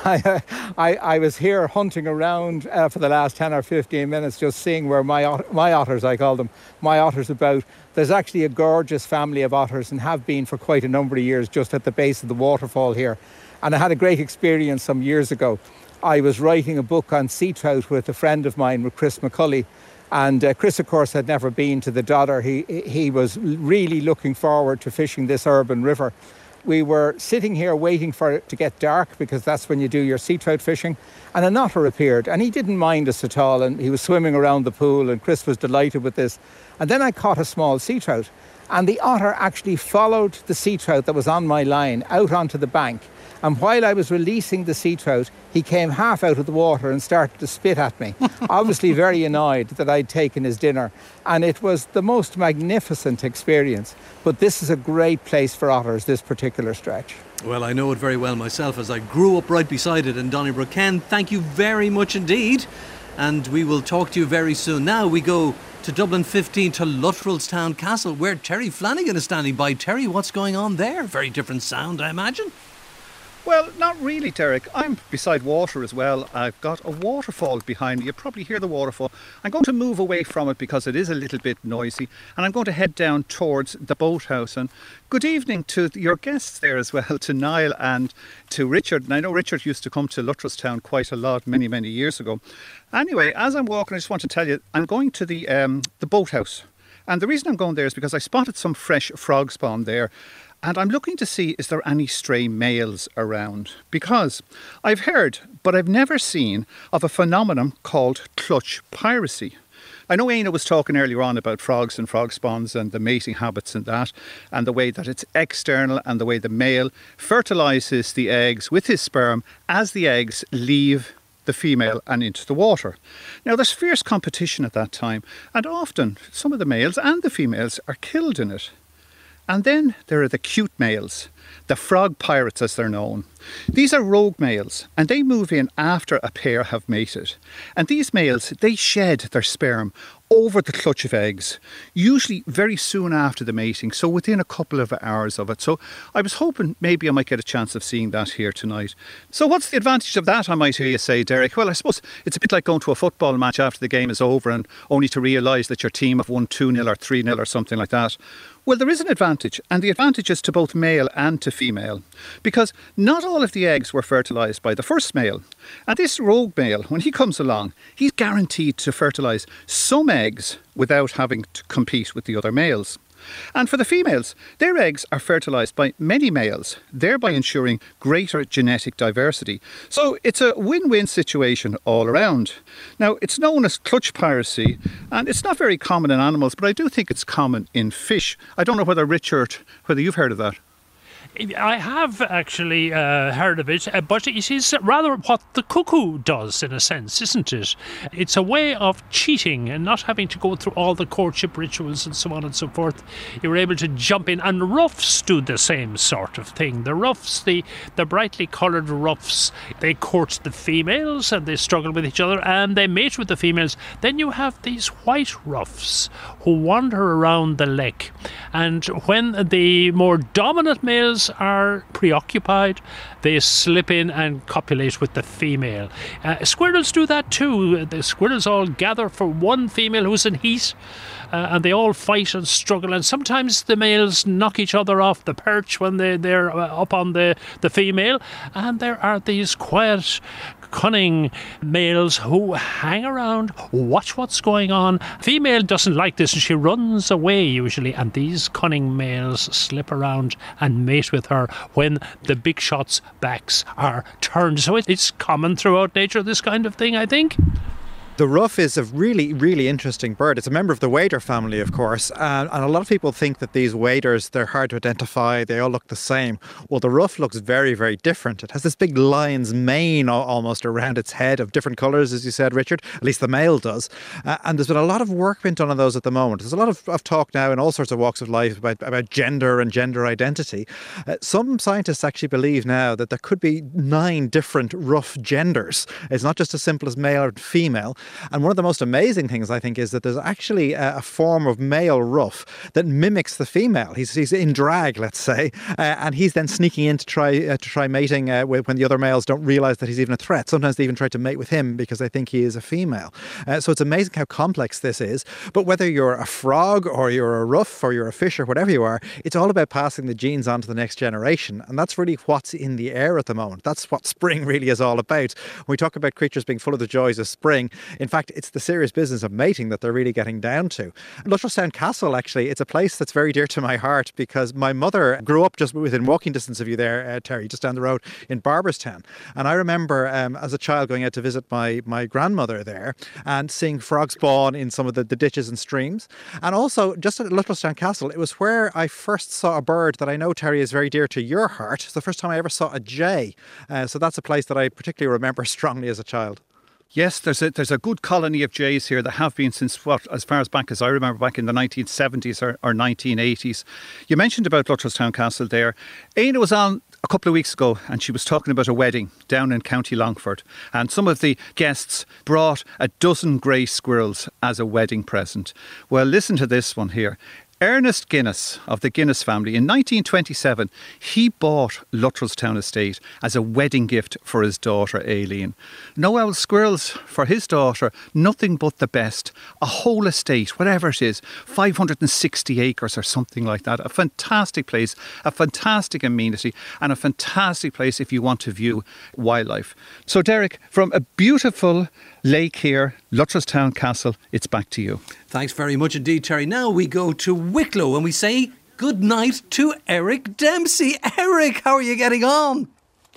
I was here hunting around for the last 10 or 15 minutes, just seeing where my otters, I call them, my otters about. There's actually a gorgeous family of otters and have been for quite a number of years just at the base of the waterfall here. And I had a great experience some years ago. I was writing a book on sea trout with a friend of mine, with Chris McCulley. And Chris, of course, had never been to the Dodder. He was really looking forward to fishing this urban river. We were sitting here waiting for it to get dark, because that's when you do your sea trout fishing. And an otter appeared, and he didn't mind us at all. And he was swimming around the pool, and Chris was delighted with this. And then I caught a small sea trout. And the otter actually followed the sea trout that was on my line out onto the bank. And while I was releasing the sea trout, he came half out of the water and started to spit at me, obviously very annoyed that I'd taken his dinner. And it was the most magnificent experience. But this is a great place for otters, this particular stretch. Well, I know it very well myself, as I grew up right beside it in Donnybrook. Ken, thank you very much indeed. And we will talk to you very soon. Now we go to Dublin 15 to Luttrellstown Castle, where Terry Flanagan is standing by. Terry, what's going on there? Very different sound, I imagine. Well, not really, Derek. I'm beside water as well. I've got a waterfall behind me. You probably hear the waterfall. I'm going to move away from it because it is a little bit noisy, and I'm going to head down towards the boathouse. And good evening to your guests there as well, to Niall and to Richard. And I know Richard used to come to Luttrellstown quite a lot many, many years ago. Anyway, as I'm walking, I just want to tell you, I'm going to the boathouse. And the reason I'm going there is because I spotted some fresh frog spawn there. And I'm looking to see, is there any stray males around? Because I've heard, but I've never seen, of a phenomenon called clutch piracy. I know Aina was talking earlier on about frogs and frog spawns and the mating habits and that, and the way that it's external and the way the male fertilises the eggs with his sperm as the eggs leave the female and into the water. Now, there's fierce competition at that time, and often some of the males and the females are killed in it. And then there are the cute males, the frog pirates as they're known. These are rogue males, and they move in after a pair have mated. And these males, they shed their sperm over the clutch of eggs, usually very soon after the mating, so within a couple of hours of it. So I was hoping maybe I might get a chance of seeing that here tonight. So what's the advantage of that, I might hear you say, Derek? Well, I suppose it's a bit like going to a football match after the game is over and only to realise that your team have won 2-0 or 3-0 or something like that. Well, there is an advantage, and the advantage is to both male and to female, because not all of the eggs were fertilised by the first male. And this rogue male, when he comes along, he's guaranteed to fertilise some eggs without having to compete with the other males. And for the females, their eggs are fertilised by many males, thereby ensuring greater genetic diversity. So it's a win-win situation all around. Now, it's known as clutch piracy, and it's not very common in animals, but I do think it's common in fish. I don't know whether, Richard, whether you've heard of that. I have actually heard of it, but it is rather what the cuckoo does in a sense, isn't it? It's a way of cheating and not having to go through all the courtship rituals and so on and so forth. You're able to jump in, and ruffs do the same sort of thing. The ruffs, the brightly coloured ruffs, they court the females and they struggle with each other and they mate with the females. Then you have these white ruffs who wander around the lake, and when the more dominant males are preoccupied, they slip in and copulate with the female. Squirrels do that too. The squirrels all gather for one female who's in heat, and they all fight and struggle, and sometimes the males knock each other off the perch when they're up on the female, and there are these quiet, cunning males who hang around, watch what's going on. Female doesn't like this and she runs away usually, and these cunning males slip around and mate with her when the big shot's backs are turned. So it's common throughout nature, this kind of thing, I think. The ruff is a really, really interesting bird. It's a member of the wader family, of course, and a lot of people think that these waders, they're hard to identify, they all look the same. Well, the ruff looks very, very different. It has this big lion's mane almost around its head of different colours, as you said, Richard, at least the male does. And there's been a lot of work being done on those at the moment. There's a lot of talk now in all sorts of walks of life about gender and gender identity. Some scientists actually believe now that there could be 9 different ruff genders. It's not just as simple as male or female. And one of the most amazing things, I think, is that there's actually a form of male ruff that mimics the female. He's in drag, let's say, and he's then sneaking in to try mating when the other males don't realise that he's even a threat. Sometimes they even try to mate with him because they think he is a female. So it's amazing how complex this is. But whether you're a frog or you're a ruff or you're a fish or whatever you are, it's all about passing the genes on to the next generation. And that's really what's in the air at the moment. That's what spring really is all about. When we talk about creatures being full of the joys of spring, in fact, it's the serious business of mating that they're really getting down to. Lutterstown Castle, actually, it's a place that's very dear to my heart because my mother grew up just within walking distance of you there, Terry, just down the road in Barberstown. And I remember as a child going out to visit my grandmother there and seeing frogs spawn in some of the ditches and streams. And also, just at Lutterstown Castle, it was where I first saw a bird that I know, Terry, is very dear to your heart. It's the first time I ever saw a jay. So that's a place that I particularly remember strongly as a child. Yes, there's a good colony of jays here that have been since, as far as back as I remember, back in the 1970s or 1980s. You mentioned about Lutterstown Castle there. Aina was on a couple of weeks ago and she was talking about a wedding down in County Longford, and some of the guests brought a dozen grey squirrels as a wedding present. Well, listen to this one here. Ernest Guinness of the Guinness family, in 1927, he bought Lutterstown Estate as a wedding gift for his daughter Aileen. No owl squirrels for his daughter, nothing but the best. A whole estate, whatever it is, 560 acres or something like that. A fantastic place, a fantastic amenity, and a fantastic place if you want to view wildlife. So Derek, from a beautiful lake here, Lutterstown Castle, it's back to you. Thanks very much indeed, Terry. Now we go to Wicklow and we say good night to Eric Dempsey. Eric, how are you getting on?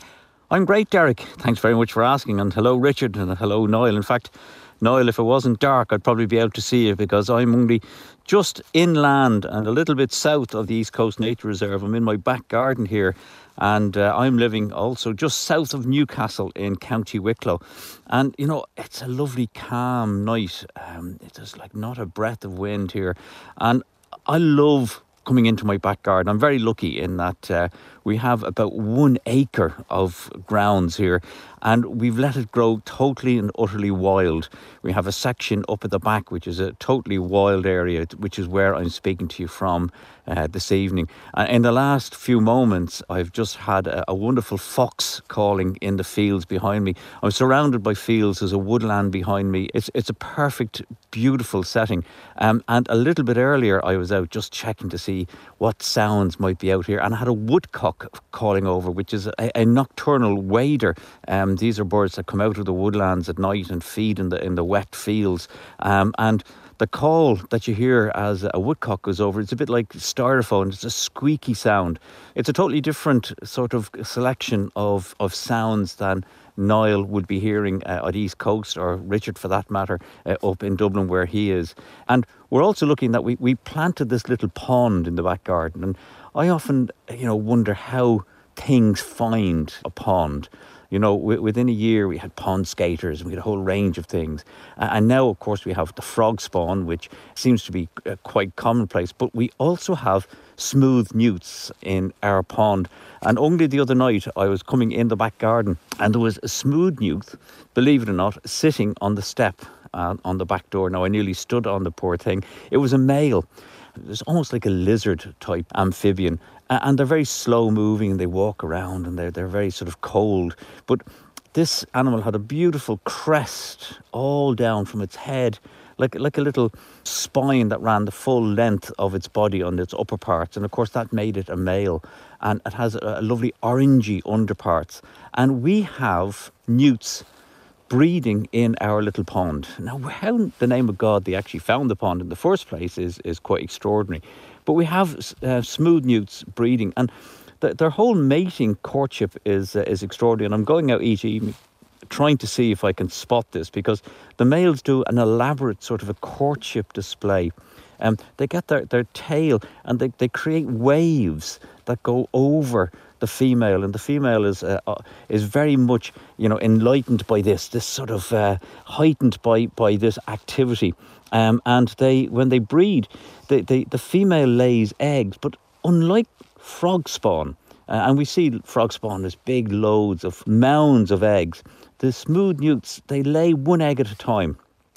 I'm great, Derek. Thanks very much for asking. And hello, Richard, and hello, Niall. In fact, Niall, if it wasn't dark, I'd probably be out to see you because I'm only just inland and a little bit south of the East Coast Nature Reserve. I'm in my back garden here. And I'm living also just south of Newcastle in County Wicklow. And, you know, it's a lovely calm night. There's like not a breath of wind here. And I love coming into my back garden. I'm very lucky in that we have about 1 acre of grounds here. And we've let it grow totally and utterly wild. We have a section up at the back, which is a totally wild area, which is where I'm speaking to you from this evening. And in the last few moments, I've just had a wonderful fox calling in the fields behind me. I'm surrounded by fields. There's a woodland behind me. It's a perfect, beautiful setting. And a little bit earlier, I was out just checking to see what sounds might be out here. And I had a woodcock calling over, which is a nocturnal wader. These are birds that come out of the woodlands at night and feed in the wet fields. And the call that you hear as a woodcock goes over, it's a bit like styrofoam. It's a squeaky sound. It's a totally different sort of selection of sounds than Niall would be hearing at East Coast, or Richard for that matter, up in Dublin where he is. And we're also looking that we planted this little pond in the back garden. And I often, wonder how things find a pond. You know, within a year we had pond skaters and we had a whole range of things. And now, of course, we have the frog spawn, which seems to be quite commonplace. But we also have smooth newts in our pond. And only the other night I was coming in the back garden and there was a smooth newt, believe it or not, sitting on the step on the back door. Now, I nearly stood on the poor thing. It was a male. It was almost like a lizard type amphibian. And they're very slow moving and they walk around and they're very sort of cold. But this animal had a beautiful crest all down from its head, like a little spine that ran the full length of its body on its upper parts. And of course that made it a male. And it has a lovely orangey underparts. And we have newts breeding in our little pond. Now, how the name of God they actually found the pond in the first place is quite extraordinary. But we have smooth newts breeding, and their whole mating courtship is extraordinary. And I'm going out each evening trying to see if I can spot this, because the males do an elaborate sort of a courtship display. They get their tail and they create waves that go over the female, and the female is very much enlightened by this sort of heightened by this activity, and when they breed, the female lays eggs, but unlike frog spawn, and we see frog spawn as big loads of mounds of eggs, the smooth newts, they lay one egg at a time.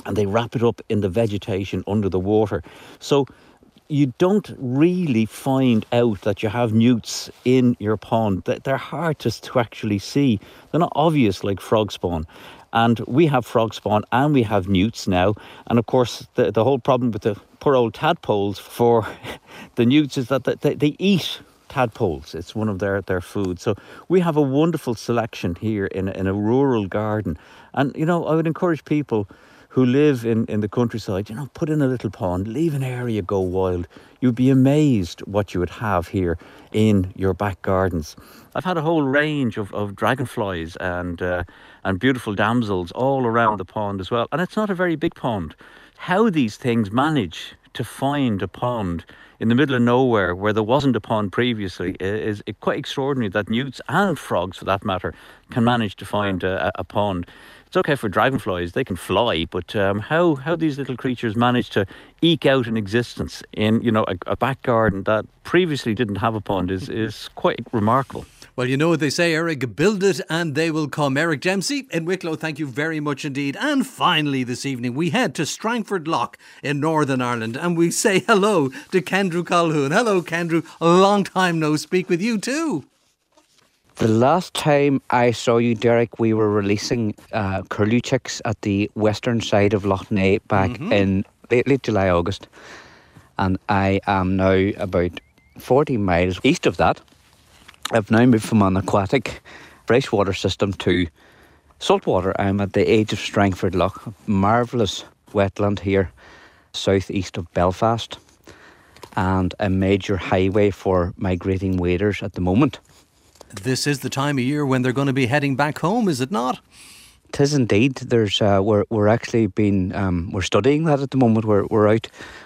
and they wrap it up in the vegetation under the water. So you don't really find out that you have newts in your pond. They're hard to actually see. They're not obvious like frog spawn. And we have frog spawn and we have newts now. And of course, the whole problem with the poor old tadpoles for the newts is that they eat tadpoles. It's one of their food. So we have a wonderful selection here in a rural garden. And, you know, I would encourage people who live in the countryside, you know, put in a little pond, leave an area go wild. You'd be amazed what you would have here in your back gardens. I've had a whole range of dragonflies and beautiful damsels all around the pond as well. And it's not a very big pond. How these things manage to find a pond in the middle of nowhere where there wasn't a pond previously is quite extraordinary, that newts and frogs, for that matter, can manage to find a pond. It's okay for dragonflies, they can fly, but how these little creatures manage to eke out an existence in, you know, a back garden that previously didn't have a pond is quite remarkable. Well, you know what they say, Eric, build it and they will come. Eric Dempsey in Wicklow, thank you very much indeed. And finally this evening we head to Strangford Lough in Northern Ireland and we say hello to Kendrew Colquhoun. Hello Kendrew, a long time no speak with you too. The last time I saw you, Derek, we were releasing curlew chicks at the western side of Lough Neagh back in late July, August. And I am now about 40 miles east of that. I've now moved from an aquatic freshwater system to saltwater. I'm at the edge of Strangford Lough, a marvellous wetland here, southeast of Belfast, and a major highway for migrating waders at the moment. This is the time of year when they're going to be heading back home, is it not? It is indeed. There's we're actually we're studying that at the moment. We're out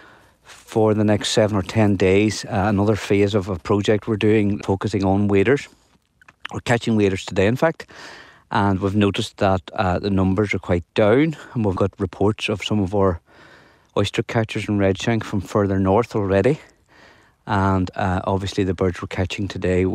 for the next 7 or 10 days. Another phase of a project we're doing, focusing on waders. We're catching waders today, in fact, and we've noticed that the numbers are quite down, and we've got reports of some of our oyster catchers in Redshank from further north already. And obviously, the birds we're catching today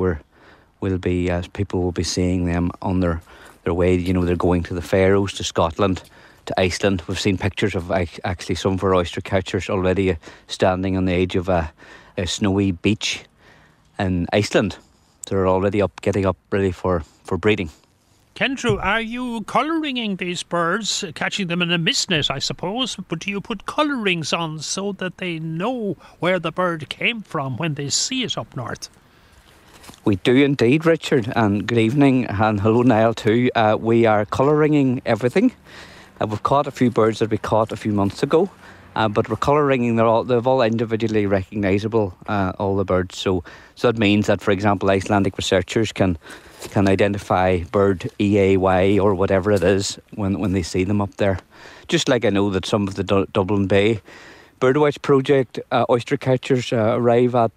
people will be seeing them on their way. You know, they're going to the Faroes, to Scotland, to Iceland. We've seen pictures of actually some of our oyster catchers already standing on the edge of a snowy beach in Iceland. They're already getting up ready for breeding. Kendrew, are you colouring these birds, catching them in a mist net, I suppose? But do you put colourings on so that they know where the bird came from when they see it up north? We do indeed, Richard, and good evening, and hello Niall too. We are colour-ringing everything. We've caught a few birds that we caught a few months ago, but we're colour-ringing. They're all individually recognisable, all the birds. So that means that, for example, Icelandic researchers can identify bird EAY or whatever it is when they see them up there. Just like I know that some of the Dublin Bay Birdwatch Project oyster catchers arrive at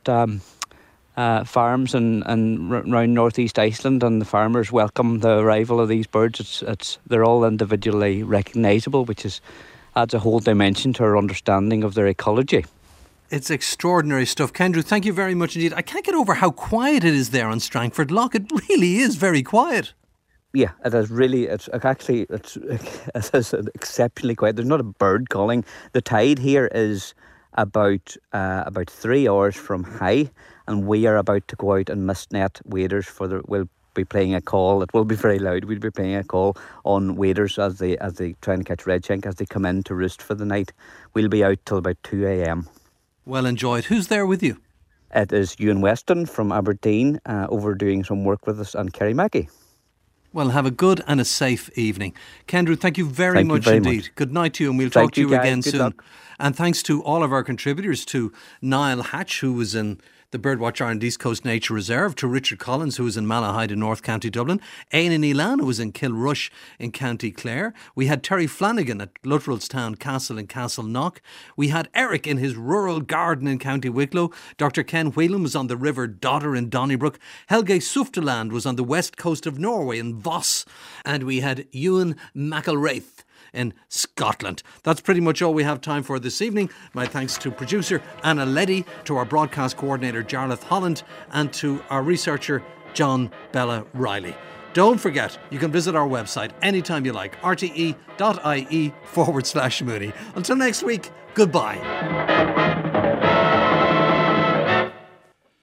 farms and around northeast Iceland, and the farmers welcome the arrival of these birds. They're all individually recognisable, which adds a whole dimension to our understanding of their ecology. It's extraordinary stuff. Kendrew, thank you very much indeed. I can't get over how quiet it is there on Strangford Lough. It really is very quiet. Yeah, it is really. It is exceptionally quiet. There's not a bird calling. The tide here is about 3 hours from high, and we are about to go out and mist net waders we'll be playing a call. It will be very loud. We'll be playing a call on waders as they try and catch redshank as they come in to roost for the night. We'll be out till about 2 a.m. Well enjoyed. Who's there with you? It is Ewan Weston from Aberdeen over doing some work with us, and Kerry Mackey. Well, have a good and a safe evening. Kendrew, thank you very much indeed. Good night to you, and we'll talk to you again soon. Luck. And thanks to all of our contributors, to Niall Hatch, who was in the Birdwatch Ireland East Coast Nature Reserve, to Richard Collins, who was in Malahide in North County Dublin, Éanna Elan, who was in Kilrush in County Clare. We had Terry Flanagan at Lutterellstown Castle in Castleknock. We had Eric in his rural garden in County Wicklow. Dr. Ken Whelan was on the River Dodder in Donnybrook. Helge Sufteland was on the west coast of Norway in Voss. And we had Ewan McElraith in Scotland. That's pretty much all we have time for this evening. My thanks to producer Anna Leddy, to our broadcast coordinator Jarlath Holland, and to our researcher John Bella Riley. Don't forget, you can visit our website anytime you like, rte.ie/Mooney. Until next week, goodbye.